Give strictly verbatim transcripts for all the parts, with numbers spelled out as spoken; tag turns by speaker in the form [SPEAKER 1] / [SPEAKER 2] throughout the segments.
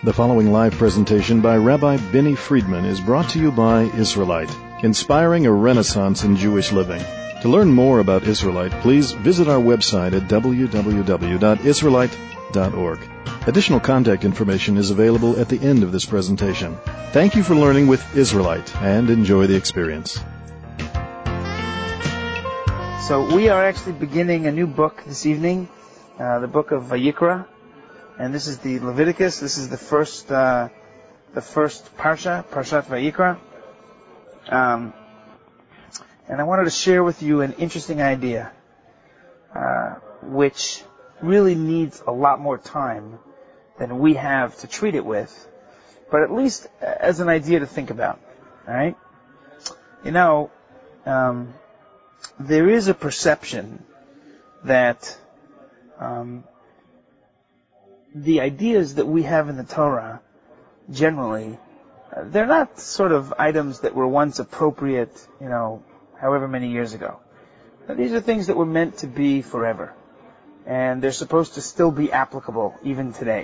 [SPEAKER 1] The following live presentation by Rabbi Benny Friedman is brought to you by Israelite, inspiring a renaissance in Jewish living. To learn more about Israelite, please visit our website at w w w dot israelite dot org. Additional contact information is available at the end of this presentation. Thank you for learning with Israelite, and enjoy the experience.
[SPEAKER 2] So we are actually beginning a new book this evening, uh, the book of Vayikra. And this is the Leviticus. This is the first, uh, the first parsha, Parshat Vayikra. Um, and I wanted to share with you an interesting idea, uh, which really needs a lot more time than we have to treat it with, but at least as an idea to think about. All right? You know, um, there is a perception that um, the ideas that we have in the Torah, generally, uh, they're not sort of items that were once appropriate, you know, however many years ago. Now, these are things that were meant to be forever. And they're supposed to still be applicable even today.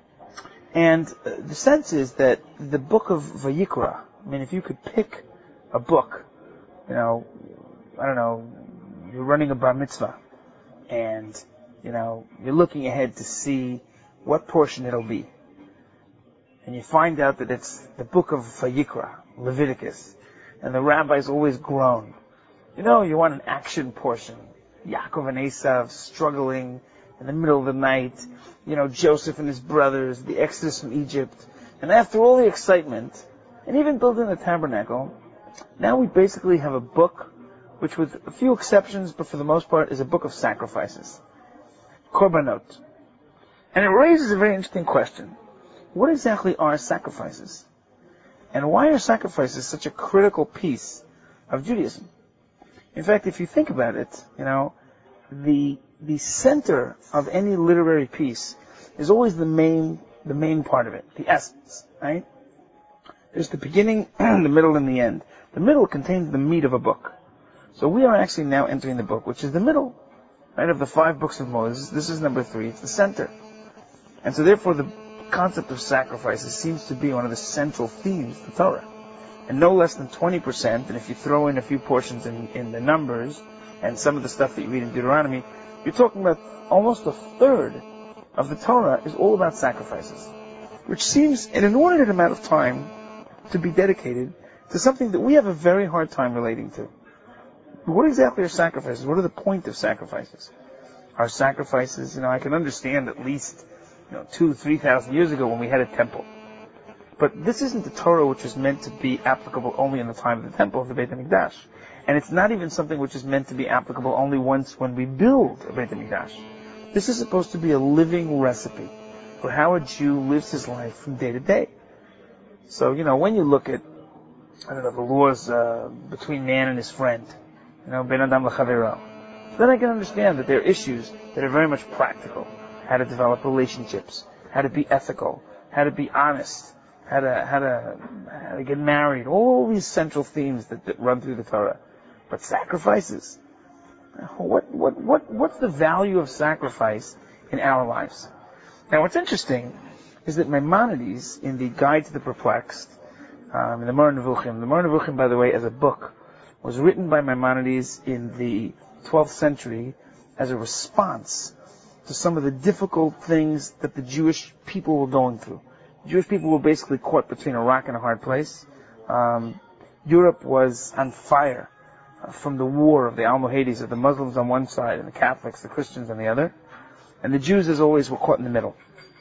[SPEAKER 2] And uh, the sense is that the book of Vayikra, I mean, if you could pick a book, you know, I don't know, you're running a bar mitzvah, and, you know, you're looking ahead to see what portion it'll be. And you find out that it's the book of Vayikra, Leviticus. And the rabbis always groan. You know, you want an action portion. Yaakov and Esav struggling in the middle of the night. You know, Joseph and his brothers, the Exodus from Egypt. And after all the excitement, and even building the tabernacle, now we basically have a book, which with a few exceptions, but for the most part, is a book of sacrifices. Korbanot. And it raises a very interesting question. What exactly are sacrifices? And why are sacrifices such a critical piece of Judaism? In fact, if you think about it, you know, the the center of any literary piece is always the main the main part of it, the essence, right? There's the beginning, the middle, and the end. The middle contains the meat of a book. So we are actually now entering the book, which is the middle, right, of the five books of Moses. This is number three. It's the center. And so therefore the concept of sacrifices seems to be one of the central themes of the Torah. And no less than twenty percent, and if you throw in a few portions in, in the Numbers, and some of the stuff that you read in Deuteronomy, you're talking about almost a third of the Torah is all about sacrifices. Which seems an inordinate amount of time to be dedicated to something that we have a very hard time relating to. What exactly are sacrifices? What are the point of sacrifices? Are sacrifices, you know, I can understand at least, you know, two, three thousand years ago when we had a temple. But this isn't the Torah which is meant to be applicable only in the time of the temple of the Beit HaMikdash. And it's not even something which is meant to be applicable only once when we build a Beit HaMikdash. This is supposed to be a living recipe for how a Jew lives his life from day to day. So, you know, when you look at, I don't know, the laws uh, between man and his friend, you know, Ben Adam L'Chavero, then I can understand that there are issues that are very much practical. How to develop relationships, how to be ethical, how to be honest, how to how to how to get married, all these central themes that, that run through the Torah. But sacrifices, what what what what's the value of sacrifice in our lives? Now, what's interesting is that Maimonides, in the Guide to the Perplexed, um, in the Moreh Nevuchim, the Moreh Nevuchim, by the way, as a book, was written by Maimonides in the twelfth century as a response to some of the difficult things that the Jewish people were going through. Jewish people were basically caught between a rock and a hard place. Um, Europe was on fire uh, from the war of the Almohades, of the Muslims on one side and the Catholics, the Christians on the other. And the Jews, as always, were caught in the middle.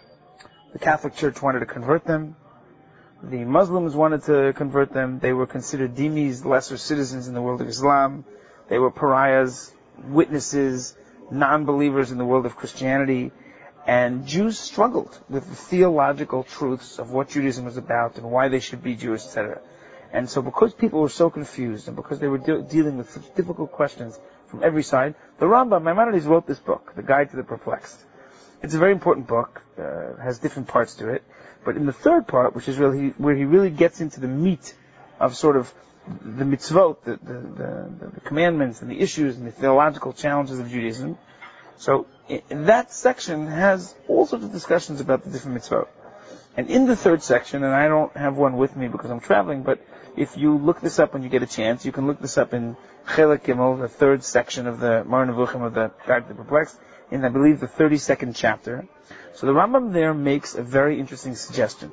[SPEAKER 2] The Catholic Church wanted to convert them. The Muslims wanted to convert them. They were considered dhimmis, lesser citizens in the world of Islam. They were pariahs, witnesses, non-believers in the world of Christianity. And Jews struggled with the theological truths of what Judaism was about and why they should be Jewish, et cetera. And so because people were so confused and because they were de- dealing with such difficult questions from every side, the Rambam, Maimonides, wrote this book, The Guide to the Perplexed. It's a very important book, uh, has different parts to it. But in the third part, which is really where he really gets into the meat of sort of the mitzvot, the, the, the, the commandments and the issues and the theological challenges of Judaism, so that section has all sorts of discussions about the different mitzvot. And in the third section, and I don't have one with me because I'm traveling, but if you look this up when you get a chance, you can look this up in Chelek Gimel, the third section of the Moreh Nevuchim of the Guide to the Perplexed, in, I believe, the thirty-second chapter. So the Rambam there makes a very interesting suggestion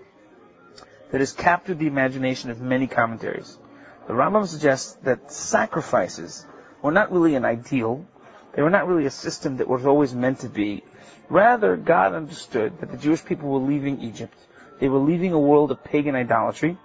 [SPEAKER 2] that has captured the imagination of many commentaries. The Rambam suggests that sacrifices were not really an ideal. They were not really a system that was always meant to be. Rather, God understood that the Jewish people were leaving Egypt. They were leaving a world of pagan idolatry.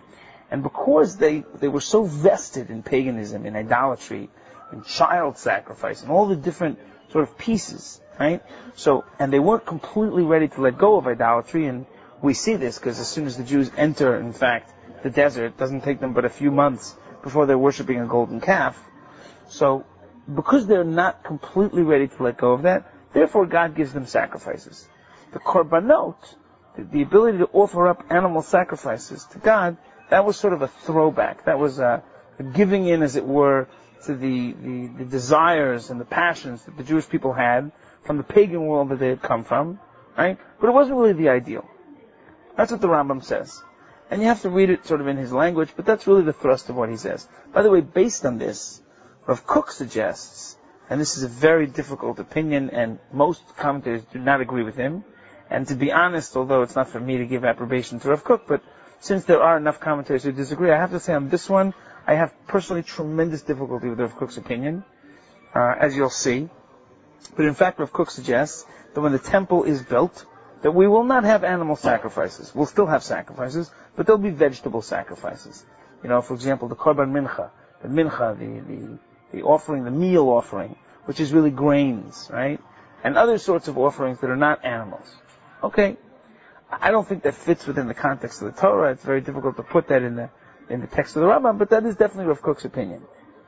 [SPEAKER 2] And because they, they were so vested in paganism, in idolatry, in child sacrifice, and all the different sort of pieces, right? So, and they weren't completely ready to let go of idolatry, and we see this because as soon as the Jews enter, in fact, the desert, it doesn't take them but a few months before they're worshiping a golden calf. So, because they're not completely ready to let go of that, therefore God gives them sacrifices. The korbanot, the, the ability to offer up animal sacrifices to God, that was sort of a throwback. That was a, a giving in, as it were, to the, the, the desires and the passions that the Jewish people had from the pagan world that they had come from, right? But it wasn't really the ideal. That's what the Rambam says. And you have to read it sort of in his language, but that's really the thrust of what he says. By the way, based on this, Rav Kook suggests, and this is a very difficult opinion, and most commentators do not agree with him, and to be honest, although it's not for me to give approbation to Rav Kook, but since there are enough commentators who disagree, I have to say on this one, I have personally tremendous difficulty with Rav Kook's opinion, uh, as you'll see. But in fact, Rav Kook suggests that when the temple is built, that we will not have animal sacrifices. We'll still have sacrifices, but there'll be vegetable sacrifices. You know, for example, the korban mincha, the mincha, the, the, the offering, the meal offering, which is really grains, right? And other sorts of offerings that are not animals. Okay. I don't think that fits within the context of the Torah. It's very difficult to put that in the in the text of the Rambam, but that is definitely Rav Kook's opinion.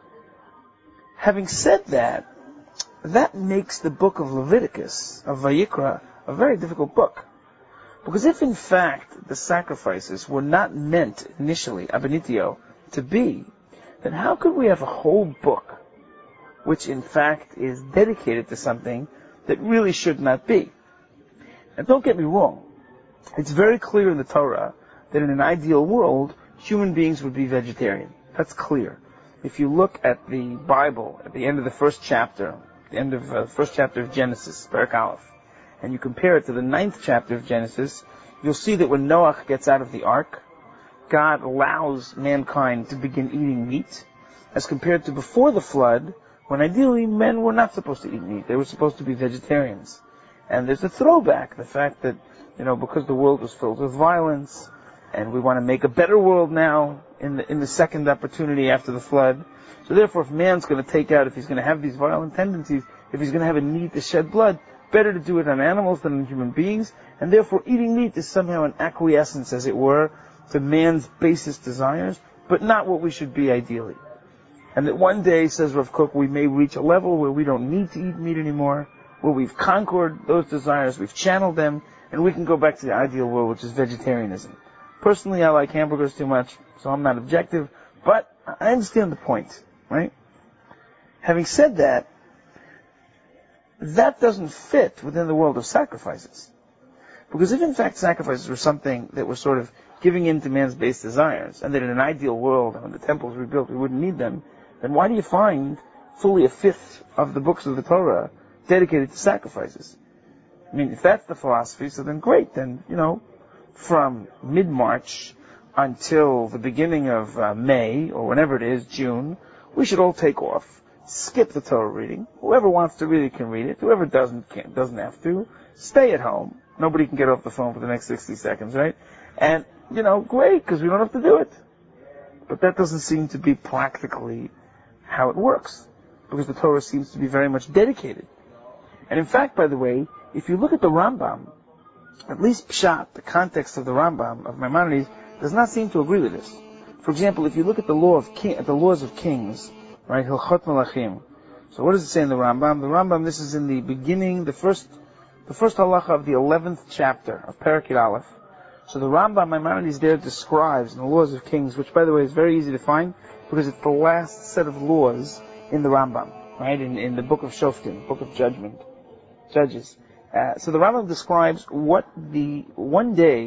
[SPEAKER 2] Having said that, that makes the book of Leviticus, of Vayikra, a very difficult book. Because if in fact the sacrifices were not meant initially, ab initio, to be, then how could we have a whole book which in fact is dedicated to something that really should not be? And don't get me wrong, it's very clear in the Torah that in an ideal world, human beings would be vegetarian. That's clear. If you look at the Bible, at the end of the first chapter, the end of uh, the first chapter of Genesis, Perek Aleph, and you compare it to the ninth chapter of Genesis, you'll see that when Noah gets out of the ark, God allows mankind to begin eating meat, as compared to before the flood, when ideally men were not supposed to eat meat. They were supposed to be vegetarians. And there's a throwback, the fact that, you know, because the world was filled with violence, and we want to make a better world now in the, in the second opportunity after the flood. So therefore, if man's going to take out, if he's going to have these violent tendencies, if he's going to have a need to shed blood, better to do it on animals than on human beings. And therefore, eating meat is somehow an acquiescence, as it were, to man's basest desires, but not what we should be ideally. And that one day, says Rav Kook, we may reach a level where we don't need to eat meat anymore, where we've conquered those desires, we've channeled them, and we can go back to the ideal world, which is vegetarianism. Personally, I like hamburgers too much, so I'm not objective, but I understand the point, right? Having said that, that doesn't fit within the world of sacrifices. Because if in fact sacrifices were something that was sort of giving in to man's base desires, and that in an ideal world, when the temples were rebuilt, we wouldn't need them, then why do you find fully a fifth of the books of the Torah dedicated to sacrifices? I mean, if that's the philosophy, so then great, then, you know, from mid-March until the beginning of uh, May, or whenever it is, June, we should all take off, skip the Torah reading. Whoever wants to read it can read it. Whoever doesn't can't, doesn't have to. Stay at home. Nobody can get off the phone for the next sixty seconds, right? And, you know, great, because we don't have to do it. But that doesn't seem to be practically how it works, because the Torah seems to be very much dedicated. And in fact, by the way, if you look at the Rambam, at least Pshat, the context of the Rambam, of Maimonides, does not seem to agree with this. For example, if you look at the law of king, at the laws of kings, right, Hilchot Melachim. So what does it say in the Rambam? The Rambam, this is in the beginning, the first, the first halacha of the eleventh chapter of Perek Aleph. So the Rambam, Maimonides there describes in the laws of kings, which by the way is very easy to find, because it's the last set of laws in the Rambam, right, in, in the book of Shoftim, book of judgment, Judges. Uh, so the Rambam describes what the one day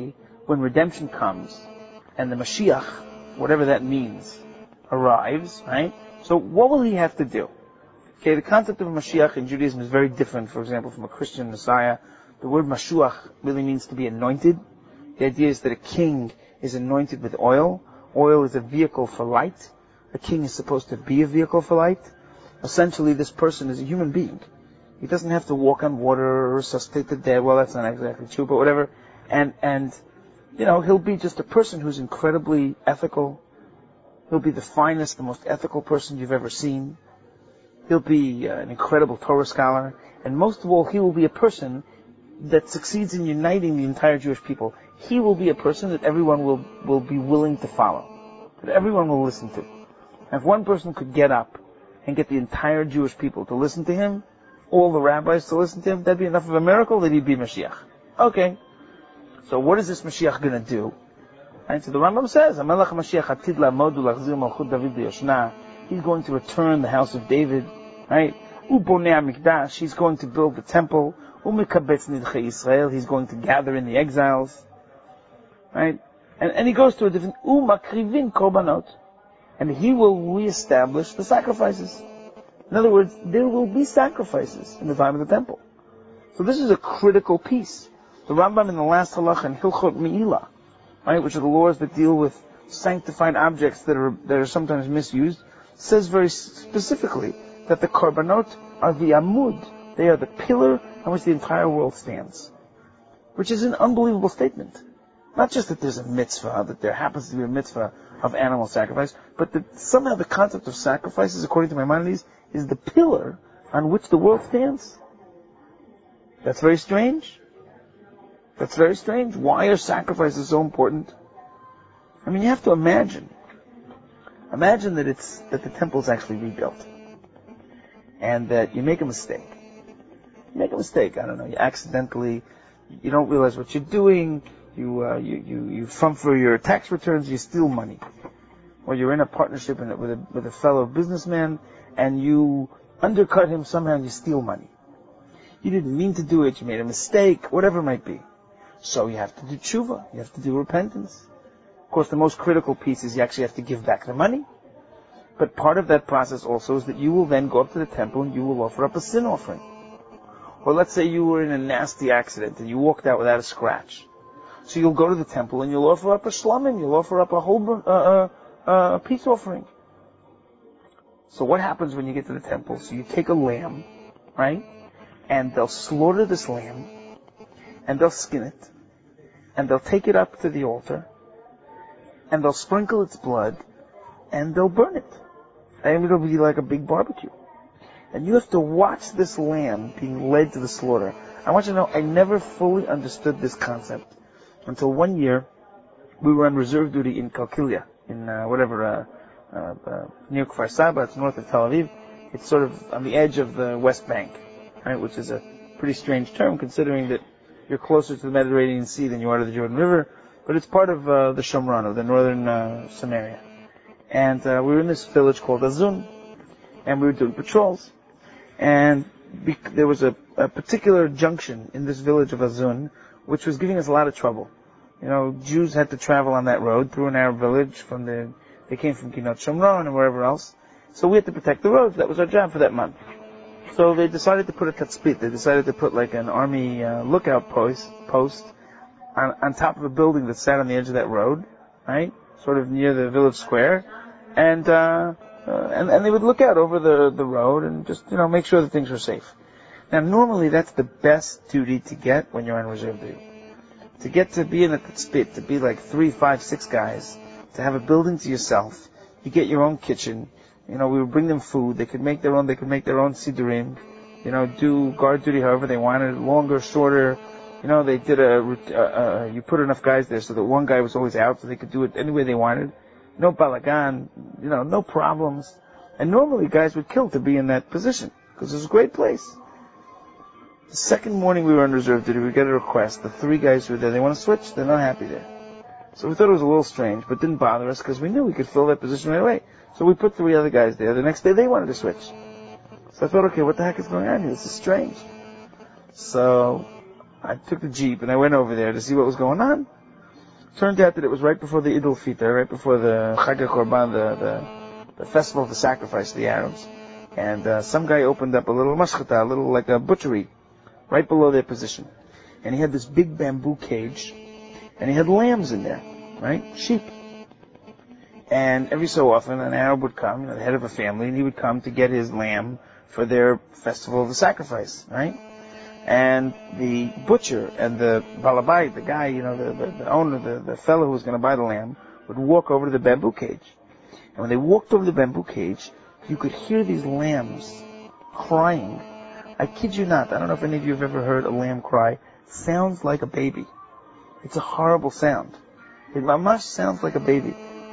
[SPEAKER 2] when redemption comes and the Mashiach, whatever that means, arrives, right? So what will he have to do? Okay, the concept of a Mashiach in Judaism is very different, for example, from a Christian Messiah. The word Mashiach really means to be anointed. The idea is that a king is anointed with oil. Oil is a vehicle for light. A king is supposed to be a vehicle for light. Essentially, this person is a human being. He doesn't have to walk on water or resuscitate the dead. Well, that's not exactly true, but whatever. And, and, you know, he'll be just a person who's incredibly ethical. He'll be the finest, the most ethical person you've ever seen. He'll be uh, an incredible Torah scholar. And most of all, he will be a person that succeeds in uniting the entire Jewish people. He will be a person that everyone will, will be willing to follow. That everyone will listen to. And if one person could get up and get the entire Jewish people to listen to him, all the rabbis to listen to him, that'd be enough of a miracle that he'd be Mashiach. Okay. So what is this Mashiach going to do? And so the Rambam says, Amelech Mashiach atid la'amod u'lachzir malchut David liyoshna. He's going to return the house of David, right? U'bonei hamikdash. He's going to build the temple. U'mekabetz nidchei Yisrael. He's going to gather in the exiles, right? And, and he goes to a different, u'makrivin korbanot. And he will reestablish the sacrifices. In other words, there will be sacrifices in the time of the temple. So this is a critical piece. The Rambam in the last halach in Hilchot Me'ilah, right, which are the laws that deal with sanctified objects that are that are sometimes misused, says very specifically that the korbanot are the amud. They are the pillar on which the entire world stands. Which is an unbelievable statement. Not just that there's a mitzvah, that there happens to be a mitzvah of animal sacrifice, but that somehow the concept of sacrifices, according to Maimonides, is the pillar on which the world stands. That's very strange. That's very strange. Why are sacrifices so important? I mean, you have to imagine. Imagine that it's that the temple is actually rebuilt, and that you make a mistake. You make a mistake. I don't know. You accidentally, you don't realize what you're doing. You uh, you you you fumble for your tax returns. You steal money, or you're in a partnership in it with a with a fellow businessman, and you undercut him somehow and you steal money. You didn't mean to do it. You made a mistake. Whatever it might be. So you have to do tshuva. You have to do repentance. Of course, the most critical piece is you actually have to give back the money. But part of that process also is that you will then go up to the temple and you will offer up a sin offering. Or let's say you were in a nasty accident and you walked out without a scratch. So you'll go to the temple and you'll offer up a shlamim. You'll offer up a whole uh, uh, uh, peace offering. So what happens when you get to the temple? So you take a lamb, right? And they'll slaughter this lamb. And they'll skin it. And they'll take it up to the altar. And they'll sprinkle its blood. And they'll burn it. And it'll be like a big barbecue. And you have to watch this lamb being led to the slaughter. I want you to know, I never fully understood this concept until one year we were on reserve duty in Kalkilia, in uh, whatever, uh, uh, uh, near Kfar Saba. It's north of Tel Aviv. It's sort of on the edge of the West Bank, right, which is a pretty strange term considering that you're closer to the Mediterranean Sea than you are to the Jordan River, but it's part of uh, the Shomron, of the northern uh, Samaria. And uh, we were in this village called Azun, and we were doing patrols. And be- there was a, a particular junction in this village of Azun, which was giving us a lot of trouble. You know, Jews had to travel on that road through an Arab village. From the they came from Kinot Shomron and wherever else. So we had to protect the roads. That was our job for that month. So they decided to put a tatzpit. They decided to put like an army uh, lookout post post on, on top of a building that sat on the edge of that road, right, sort of near the village square, and uh, uh, and and they would look out over the the road and just you know make sure that things were safe. Now normally that's the best duty to get when you're on reserve duty. To get to be in a tatzpit, to be like three, five, six guys, to have a building to yourself. You get your own kitchen. You know, we would bring them food. They could make their own, they could make their own sidurim. You know, do guard duty however they wanted, longer, shorter. You know, they did a, uh, uh, you put enough guys there so that one guy was always out so they could do it any way they wanted. No balagan, you know, no problems. And normally guys would kill to be in that position because it was a great place. The second morning we were on reserve duty, we got a request. The three guys who were there, they want to switch, they're not happy there. So we thought it was a little strange, but didn't bother us because we knew we could fill that position right away. So we put three other guys there. The next day they wanted to switch. So I thought, okay, what the heck is going on here? This is strange. So I took the Jeep and I went over there to see what was going on. Turned out that it was right before the Idul Fitr, right before the Chag HaKorban, the, the, the festival of the sacrifice of the Arabs. And uh, some guy opened up a little mashchata, a little like a butchery, right below their position. And he had this big bamboo cage, and he had lambs in there, right? Sheep. And every so often, an Arab would come, you know, the head of a family, and he would come to get his lamb for their festival of the sacrifice, right? And the butcher and the balabai, the guy, you know, the, the, the owner, the, the fellow who was going to buy the lamb, would walk over to the bamboo cage. And when they walked over the bamboo cage, you could hear these lambs crying. I kid you not, I don't know if any of you have ever heard a lamb cry. It sounds like a baby. It's a horrible sound. It mamash sounds like a baby.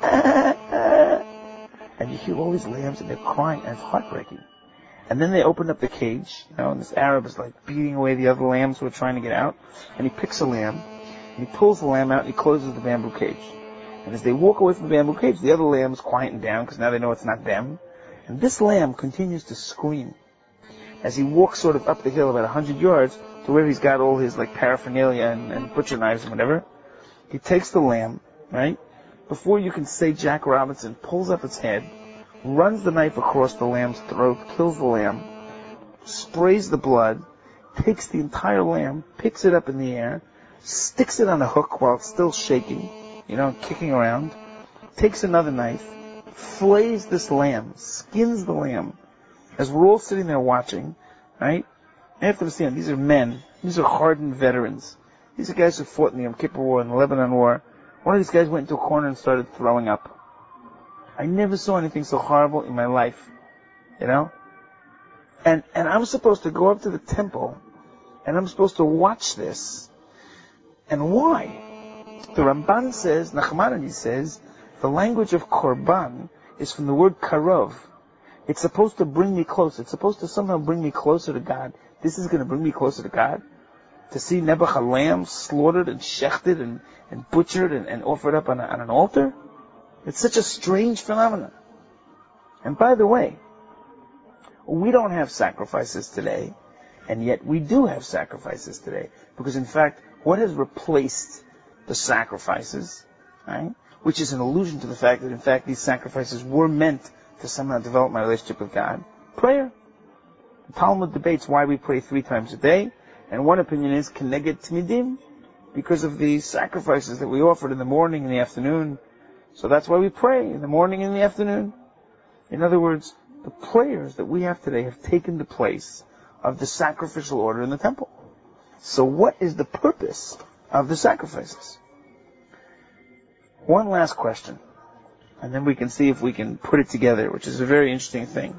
[SPEAKER 2] And you hear all these lambs and they're crying and it's heartbreaking. And then they open up the cage, you know, and this Arab is like beating away the other lambs who are trying to get out. And he picks a lamb, and he pulls the lamb out and he closes the bamboo cage. And as they walk away from the bamboo cage, the other lambs quieten down because now they know it's not them. And this lamb continues to scream as he walks sort of up the hill about a hundred yards to where he's got all his like paraphernalia and, and butcher knives and whatever. He takes the lamb, right? Before you can say Jack Robinson, pulls up its head, runs the knife across the lamb's throat, kills the lamb, sprays the blood, takes the entire lamb, picks it up in the air, sticks it on a hook while it's still shaking, you know, kicking around, takes another knife, flays this lamb, skins the lamb. As we're all sitting there watching, right? You have to understand, these are men. These are hardened veterans. These are guys who fought in the Yom Kippur War and the Lebanon War. One of these guys went into a corner and started throwing up. I never saw anything so horrible in my life. You know? And and I'm supposed to go up to the temple, and I'm supposed to watch this. And why? The Ramban says, Nachmanides says, the language of korban is from the word karov. It's supposed to bring me closer. It's supposed to somehow bring me closer to God. This is going to bring me closer to God. To see Nebuch, a lamb, slaughtered and shechted and, and butchered and, and offered up on, a, on an altar. It's such a strange phenomenon. And by the way, we don't have sacrifices today, and yet we do have sacrifices today. Because in fact, what has replaced the sacrifices, right? Which is an allusion to the fact that in fact these sacrifices were meant to somehow develop my relationship with God. Prayer. The Talmud debates why we pray three times a day, and one opinion is Keneged Tmidim, because of the sacrifices that we offered in the morning and the afternoon. So that's why we pray in the morning and the afternoon. In other words, the prayers that we have today have taken the place of the sacrificial order in the temple. So what is the purpose of the sacrifices? One last question, and then we can see if we can put it together, which is a very interesting thing.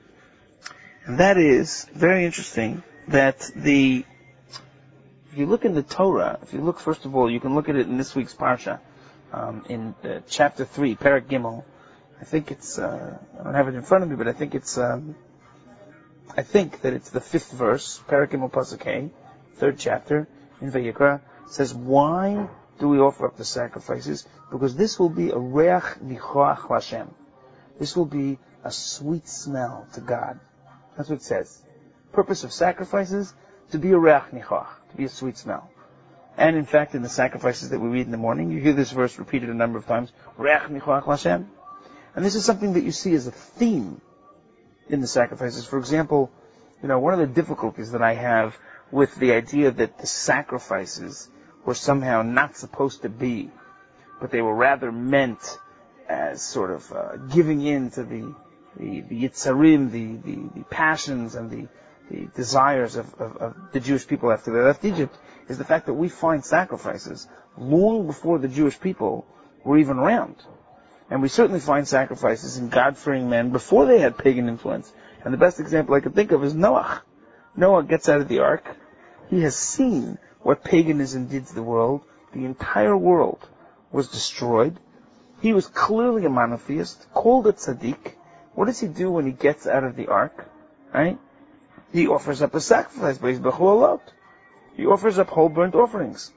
[SPEAKER 2] And that is, very interesting, that the, if you look in the Torah, if you look, first of all, you can look at it in this week's Parsha, um, in uh, chapter three, Perek Gimel. I think it's, uh, I don't have it in front of me, but I think it's, um, I think that it's the fifth verse, Perek Gimel Pasuk Hey, third chapter, in Vayikra, says, why do we offer up the sacrifices? Because this will be a reach nichoach l'Hashem. This will be a sweet smell to God. That's what it says. Purpose of sacrifices, to be a reach nichoach, to be a sweet smell. And in fact, in the sacrifices that we read in the morning, you hear this verse repeated a number of times, reach nichoach l'Hashem. And this is something that you see as a theme in the sacrifices. For example, you know, one of the difficulties that I have with the idea that the sacrifices were somehow not supposed to be, but they were rather meant as sort of uh, giving in to the the, the yitzarim, the, the, the passions and the, the desires of, of, of the Jewish people after they left Egypt, is the fact that we find sacrifices long before the Jewish people were even around. And we certainly find sacrifices in God-fearing men before they had pagan influence. And the best example I can think of is Noah. Noah gets out of the ark. He has seen what paganism did to the world. The entire world was destroyed. He was clearly a monotheist, called a tzaddik. What does he do when he gets out of the ark? Right? He offers up a sacrifice, but he's b'chulalot. He offers up whole burnt offerings.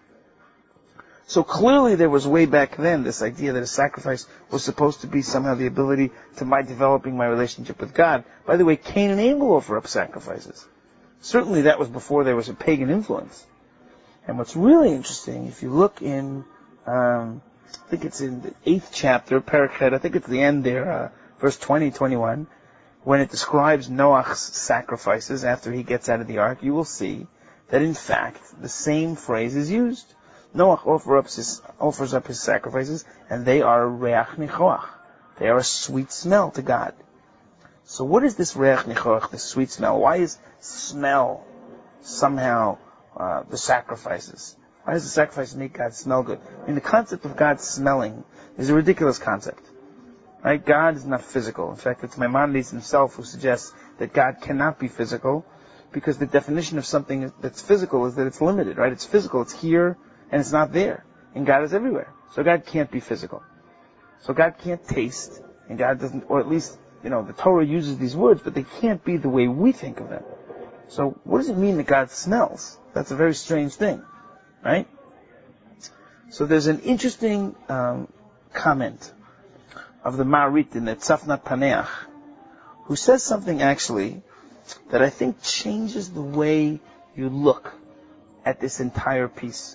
[SPEAKER 2] So clearly there was way back then this idea that a sacrifice was supposed to be somehow the ability to my developing my relationship with God. By the way, Cain and Abel offer up sacrifices. Certainly that was before there was a pagan influence. And what's really interesting, if you look in Um, I think it's in the eighth chapter, Parakhet, I think it's the end there, uh, verse twenty, twenty-one, when it describes Noach's sacrifices after he gets out of the ark, you will see that in fact the same phrase is used. Noach offer up his, offers up his sacrifices, and they are reach nichoach. They are a sweet smell to God. So what is this reach nichoach, this sweet smell? Why is smell somehow uh, the sacrifices? Why does the sacrifice make God smell good? I mean, the concept of God smelling is a ridiculous concept. Right? God is not physical. In fact, it's Maimonides himself who suggests that God cannot be physical, because the definition of something that's physical is that it's limited, right? It's physical, it's here, and it's not there. And God is everywhere. So God can't be physical. So God can't taste, and God doesn't, or at least, you know, the Torah uses these words, but they can't be the way we think of them. So what does it mean that God smells? That's a very strange thing, right? So there's an interesting um, comment of the Marit in the Tzafnat Paneach, who says something actually that I think changes the way you look at this entire piece.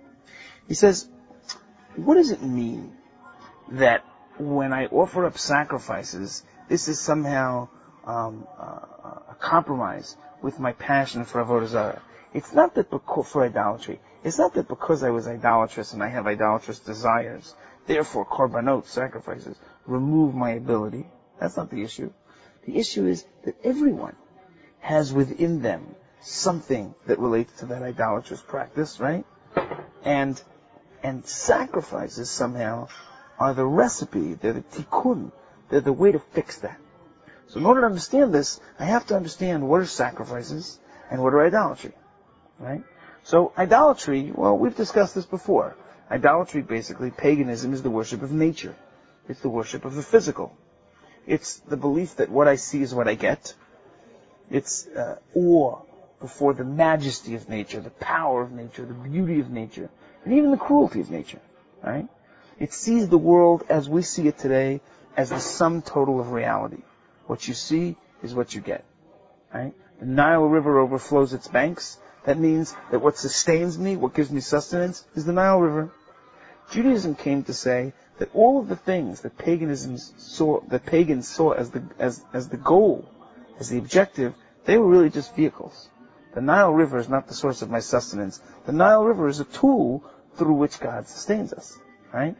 [SPEAKER 2] He says, what does it mean that when I offer up sacrifices, this is somehow um, uh, a compromise with my passion for Avodah Zarah? It's not that because, for idolatry. It's not that because I was idolatrous and I have idolatrous desires, therefore korbanot, sacrifices, remove my ability. That's not the issue. The issue is that everyone has within them something that relates to that idolatrous practice, right? And and sacrifices somehow are the recipe, they're the tikkun, they're the way to fix that. So in order to understand this, I have to understand what are sacrifices and what are idolatry, right? So idolatry, well, we've discussed this before. Idolatry, basically, paganism, is the worship of nature. It's the worship of the physical. It's the belief that what I see is what I get. It's uh, awe before the majesty of nature, the power of nature, the beauty of nature, and even the cruelty of nature, right? It sees the world as we see it today as the sum total of reality. What you see is what you get, right? The Nile River overflows its banks. That means that what sustains me, what gives me sustenance, is the Nile River. Judaism came to say that all of the things that paganism saw, that pagans saw as the as as the goal, as the objective, they were really just vehicles. The Nile River is not the source of my sustenance. The Nile River is a tool through which God sustains us, right?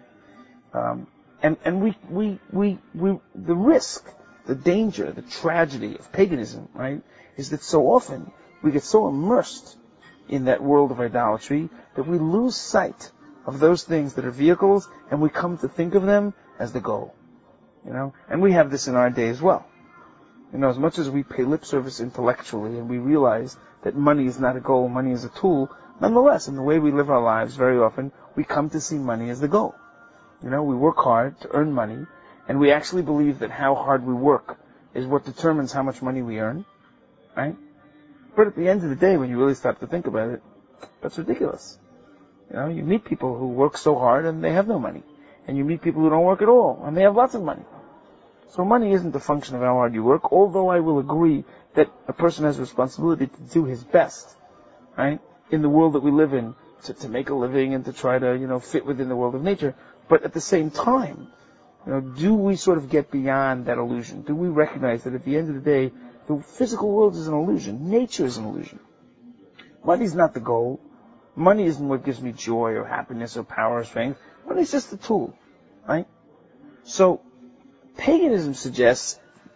[SPEAKER 2] Um, and and we, we we we the risk, the danger, the tragedy of paganism, right, is that so often we get so immersed in that world of idolatry that we lose sight of those things that are vehicles, and we come to think of them as the goal, you know. And we have this in our day as well. You know, as much as we pay lip service intellectually and we realize that money is not a goal, money is a tool, nonetheless, in the way we live our lives, very often, we come to see money as the goal. You know, we work hard to earn money, and we actually believe that how hard we work is what determines how much money we earn, right? But at the end of the day, when you really start to think about it, that's ridiculous. You know, you meet people who work so hard and they have no money. And you meet people who don't work at all and they have lots of money. So money isn't a function of how hard you work, although I will agree that a person has a responsibility to do his best, right, in the world that we live in, to, to make a living and to try to, you know, fit within the world of nature. But at the same time, you know, do we sort of get beyond that illusion? Do we recognize that at the end of the day, the physical world is an illusion. Nature is an illusion. Money is not the goal. Money isn't what gives me joy or happiness or power or strength. Money is just a tool, right? So, paganism suggests,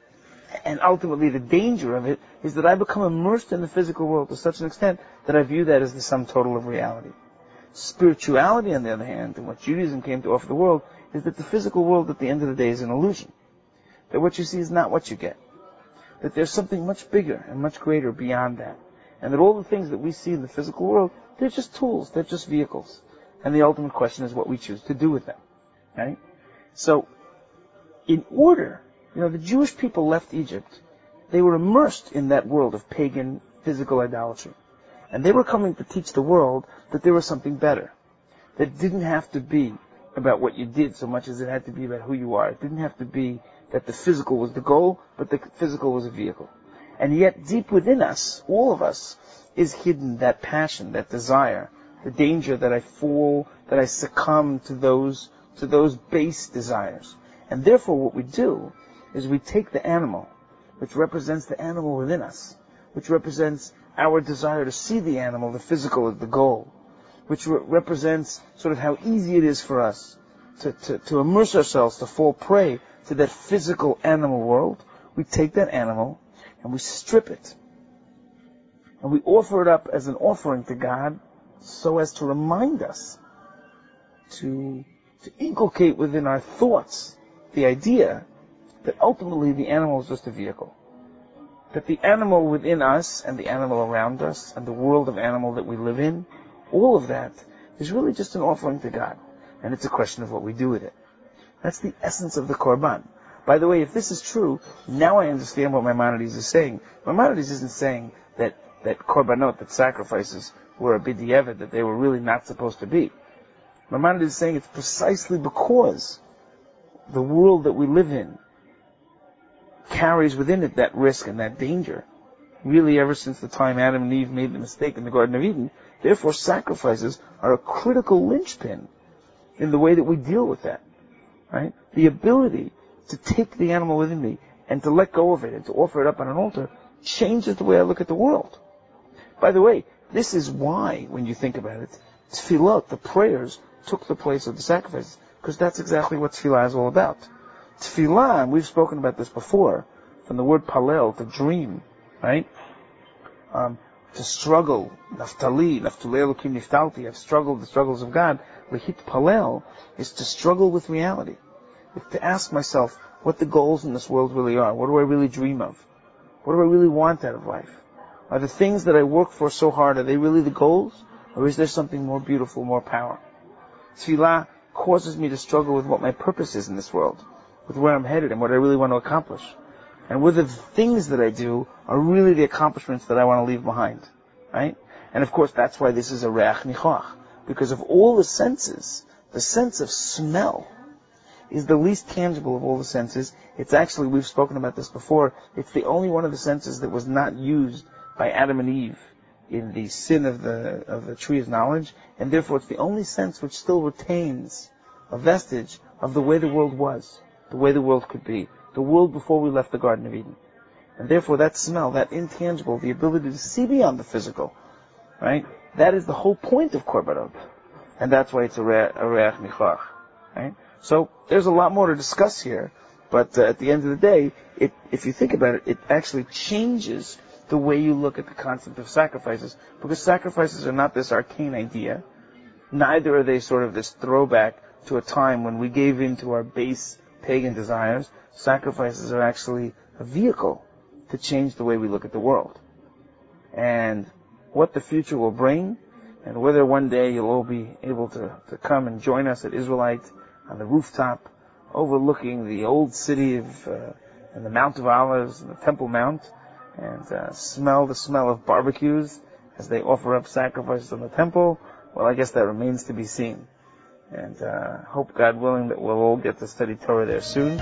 [SPEAKER 2] and ultimately the danger of it, is that I become immersed in the physical world to such an extent that I view that as the sum total of reality. Spirituality, on the other hand, and what Judaism came to offer the world, is that the physical world at the end of the day is an illusion. That what you see is not what you get. That there's something much bigger and much greater beyond that. And that all the things that we see in the physical world, they're just tools, they're just vehicles. And the ultimate question is what we choose to do with them. Right? So, in order, you know, the Jewish people left Egypt, they were immersed in that world of pagan physical idolatry. And they were coming to teach the world that there was something better. That it didn't have to be about what you did so much as it had to be about who you are. It didn't have to be that the physical was the goal, but the physical was a vehicle. And yet, deep within us, all of us, is hidden that passion, that desire, the danger that I fall that I succumb to those to those base desires. And therefore what we do is we take the animal, which represents the animal within us, which represents our desire to see the animal, the physical, as the goal, which re- represents sort of how easy it is for us to, to, to immerse ourselves, to fall prey to that physical animal world. We take that animal and we strip it. And we offer it up as an offering to God so as to remind us, to, to inculcate within our thoughts the idea that ultimately the animal is just a vehicle. That the animal within us and the animal around us and the world of animal that we live in, all of that is really just an offering to God. And it's a question of what we do with it. That's the essence of the Korban. By the way, if this is true, now I understand what Maimonides is saying. Maimonides isn't saying that, that Korbanot, that sacrifices, were a b'diavad, that they were really not supposed to be. Maimonides is saying it's precisely because the world that we live in carries within it that risk and that danger. Really, ever since the time Adam and Eve made the mistake in the Garden of Eden, therefore sacrifices are a critical linchpin in the way that we deal with that. Right? The ability to take the animal within me and to let go of it and to offer it up on an altar changes the way I look at the world. By the way, this is why, when you think about it, tefillot, the prayers, took the place of the sacrifices, because that's exactly what tefillah is all about. Tefillah, and we've spoken about this before, from the word palel, to dream, right? Um, to struggle, naftali, naftulei elokim niftalti, I've struggled the struggles of God. Lehit palel is to struggle with reality. It's to ask myself what the goals in this world really are. What do I really dream of? What do I really want out of life? Are the things that I work for so hard, are they really the goals? Or is there something more beautiful, more power? Tefillah causes me to struggle with what my purpose is in this world, with where I'm headed and what I really want to accomplish. And whether the things that I do are really the accomplishments that I want to leave behind. Right? And of course, that's why this is a reach nichach. Because of all the senses, the sense of smell is the least tangible of all the senses. It's actually, we've spoken about this before, it's the only one of the senses that was not used by Adam and Eve in the sin of the of the tree of knowledge, and therefore it's the only sense which still retains a vestige of the way the world was, the way the world could be, the world before we left the Garden of Eden. And therefore that smell, that intangible, the ability to see beyond the physical, right? That is the whole point of Korbanot. And that's why it's a reach nichach, right? So there's a lot more to discuss here, but uh, at the end of the day, it, if you think about it, it actually changes the way you look at the concept of sacrifices, because sacrifices are not this arcane idea. Neither are they sort of this throwback to a time when we gave in to our base pagan desires. Sacrifices are actually a vehicle to change the way we look at the world. And what the future will bring, and whether one day you'll all be able to, to come and join us at Israelite on the rooftop, overlooking the old city of, uh, and the Mount of Olives and the Temple Mount, and uh, smell the smell of barbecues as they offer up sacrifices in the temple, well, I guess that remains to be seen. And uh, hope, God willing, that we'll all get to study Torah there soon.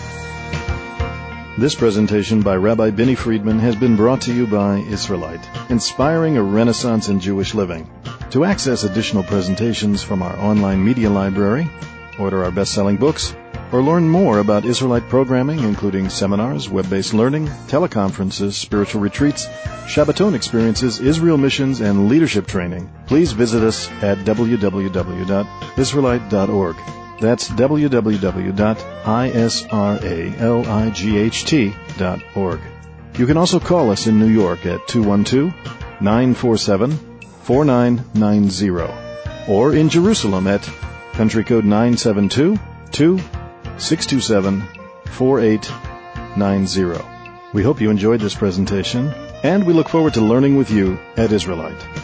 [SPEAKER 1] This presentation by Rabbi Benny Friedman has been brought to you by Israelite, inspiring a renaissance in Jewish living. To access additional presentations from our online media library, order our best-selling books, or learn more about Israelite programming, including seminars, web-based learning, teleconferences, spiritual retreats, Shabbaton experiences, Israel missions, and leadership training, please visit us at w w w dot israelite dot org. That's w w w dot israelight dot org. You can also call us in New York at two one two, nine four seven, four nine nine zero, or in Jerusalem at country code nine seven two, two six two seven, four eight nine zero. We hope you enjoyed this presentation, and we look forward to learning with you at Israelite.